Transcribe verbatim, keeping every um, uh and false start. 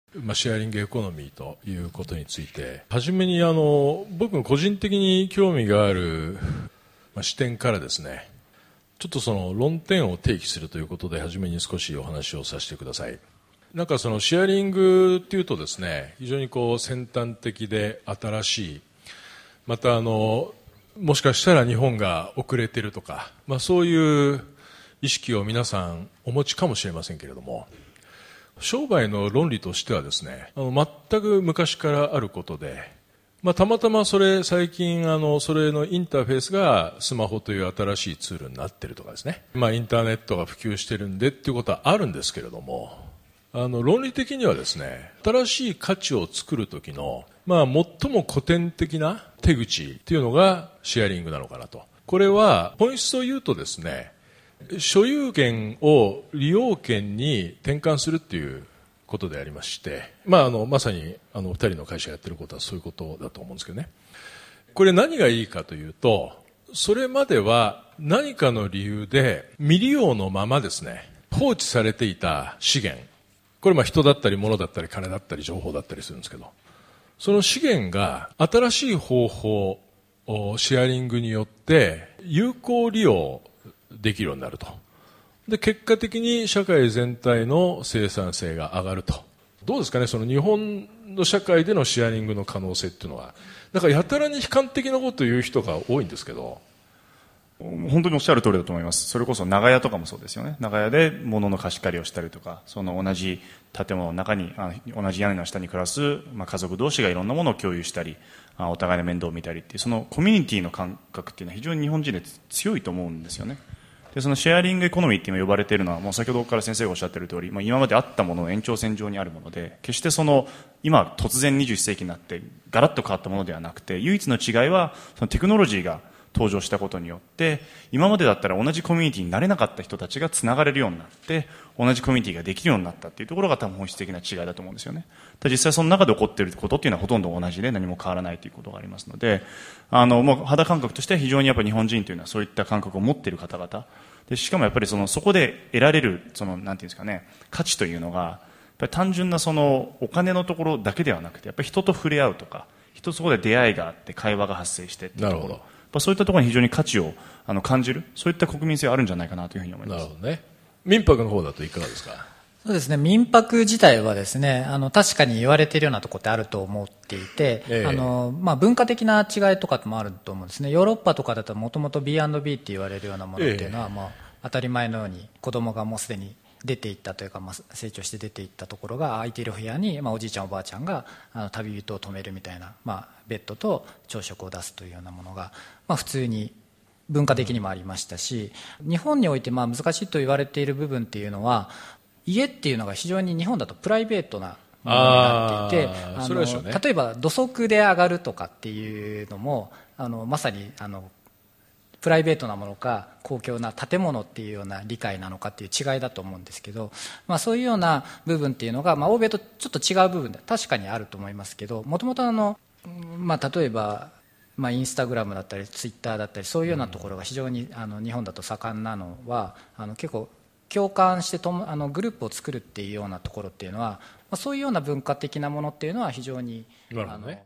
まあ、シェアリングエコノミーということについて、はじめにあの僕個人的に興味がある、まあ、視点からですね、ちょっとその論点を提起するということで、はじめに少しお話をさせてください。なんかそのシェアリングっていうとですね、非常にこう先端的で新しい、またあのもしかしたら日本が遅れているとか、まあ、そういう意識を皆さんお持ちかもしれませんけれども、商売の論理としてはですね、あの全く昔からあることで、まあ、たまたまそれ最近あのそれのインターフェースがスマホという新しいツールになっているとかですね、まあ、インターネットが普及しているんでっていうことはあるんですけれども、あの論理的にはですね、新しい価値を作る時の、まあ、最も古典的な手口っていうのがシェアリングなのかなと。これは本質を言うとですね、所有権を利用権に転換するっていうことでありまして、まあ、あのまさにあのふたりの会社がやってることはそういうことだと思うんですけどね。これ何がいいかというと、それまでは何かの理由で未利用のままですね、放置されていた資源、これまあ人だったり物だったり金だったり情報だったりするんですけど、その資源が新しい方法をシェアリングによって有効利用できるようになると。で、結果的に社会全体の生産性が上がると。どうですかね、その日本の社会でのシェアリングの可能性っていうのは、だからやたらに悲観的なことを言う人が多いんですけど、 本当におっしゃる通りだと思います。それこそ長屋とかもそうですよね。長屋で物の貸し借りをしたりとか、その同じ建物の中に、あ同じ屋根の下に暮らす、まあ、家族同士がいろんなものを共有したり、あお互いの面倒を見たりっていう、そのコミュニティの感覚っていうのは非常に日本人で強いと思うんですよね。でそのシェアリングエコノミーって今呼ばれているのは、もう先ほどから先生がおっしゃっている通り、まあ、今まであったものの延長線上にあるもので、決してその今突然にじゅっ世紀になってガラッと変わったものではなくて、唯一の違いはそのテクノロジーが登場したことによって、今までだったら同じコミュニティになれなかった人たちがつながれるようになって、同じコミュニティができるようになったっていうところが多分本質的な違いだと思うんですよね。ただ実際その中で起こっていることっていうのはほとんど同じで何も変わらないということがありますので、あのもう肌感覚としては非常にやっぱり日本人というのはそういった感覚を持っている方々で、しかもやっぱりそのそこで得られるそのなんていうんですかね、価値というのがやっぱり単純なそのお金のところだけではなくて、やっぱり人と触れ合うとか、人そこで出会いがあって会話が発生してっていうところ、なるほど、そういったところに非常に価値をあの感じる、そういった国民性があるんじゃないかなというふうに思います。 なるほどね。民泊の方だといかがですか。 そうですね、民泊自体はですね、あの確かに言われているようなところってあると思っていて、ええ、あのまあ、文化的な違いとかもあると思うんですね。ヨーロッパとかだともともと ビーアンドビー って言われるようなものっていうのは、ええ、まあ、当たり前のように子供がもうすでに出ていったというか、まあ、成長して出ていったところが空いている部屋に、まあ、おじいちゃんおばあちゃんがあの旅人を泊めるみたいな、まあ、ベッドと朝食を出すというようなものが、まあ、普通に文化的にもありましたし、日本においてまあ難しいと言われている部分っていうのは、家っていうのが非常に日本だとプライベートなものになっていて、ああの、ね、例えば土足で上がるとかっていうのもあのまさにあのプライベートなものか公共な建物っていうような理解なのかっていう違いだと思うんですけど、まあ、そういうような部分っていうのが、まあ、欧米とちょっと違う部分で確かにあると思いますけど、もともとあの、まあ、例えば、まあ、インスタグラムだったりツイッターだったりそういうようなところが非常にあの日本だと盛んなのは、あの結構共感してともあのグループを作るっていうようなところっていうのは、まあ、そういうような文化的なものっていうのは非常に、 なるほどね。